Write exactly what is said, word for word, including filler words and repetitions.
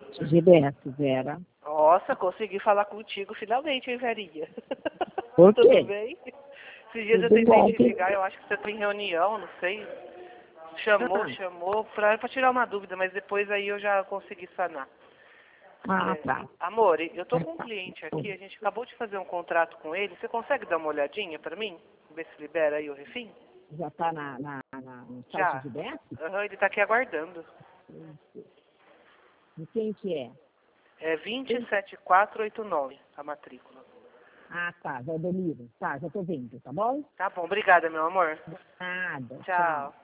Gilberto, Vera. Nossa, consegui falar contigo finalmente, hein, Verinha? Por quê? Tudo bem? Esses dias eu Tudo tentei bom. te ligar, eu acho que você tá em reunião, não sei. Chamou, Ah. chamou, pra, pra tirar uma dúvida, mas depois aí eu já consegui sanar. Ah, É, tá. amor, eu tô com um Tá. cliente aqui, a gente acabou de fazer um contrato com ele. Você consegue dar uma olhadinha pra mim? Ver se libera aí o refim? Já tá na, na, na, no site Já. de Gilberto? Aham, ele tá aqui aguardando. De quem que é? É vinte e sete quatrocentos e oitenta e nove a matrícula. Ah, tá. Valdomiro. Tá, já tô vendo, tá bom? Tá bom, obrigada, meu amor. Nada. Tchau.